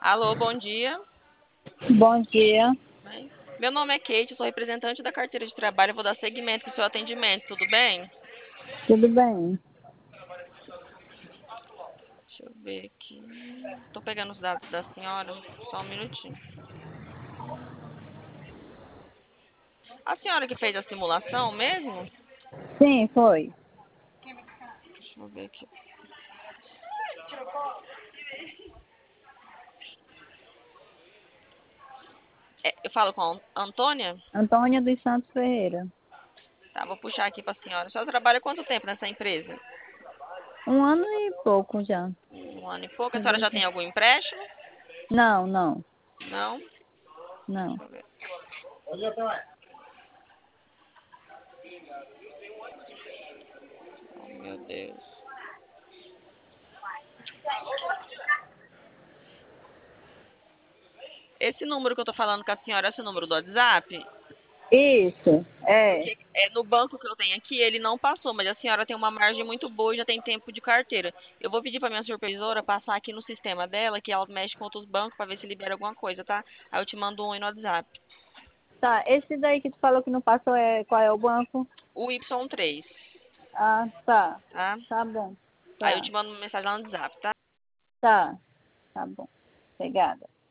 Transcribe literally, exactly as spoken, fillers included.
Alô, bom dia. Bom dia, Bem, Meu nome é Kate, eu sou representante da carteira de trabalho, eu vou dar seguimento para o seu atendimento, tudo bem? tudo bem? Deixa eu ver aqui. Estou pegando os dados da senhora, só um minutinho. A senhora que fez a simulação mesmo? Sim, foi. Deixa eu ver aqui. É, eu falo com a An- Antônia? Antônia dos Santos Ferreira. Tá, vou puxar aqui para a senhora. A senhora trabalha quanto tempo nessa empresa? Um ano e pouco já. Um ano e pouco. A Tem senhora dois já tem anos. algum empréstimo? Não, não, Não? não. Deixa eu ver. Oh, meu Deus. Esse número que eu tô falando com a senhora é esse número do WhatsApp? Isso, é. Porque é, no banco que eu tenho aqui, ele não passou, mas a senhora tem uma margem muito boa e já tem tempo de carteira. Eu vou pedir para minha supervisora passar aqui no sistema dela, que ela mexe com outros bancos, para ver se libera alguma coisa, tá? Aí eu te mando um aí no WhatsApp. Tá, esse daí que tu falou que não passou é qual é o banco? O Y três, Ah, tá. tá? Tá bom. Aí eu Tá, te mando uma mensagem lá no WhatsApp, tá? tá. Tá bom. Obrigada.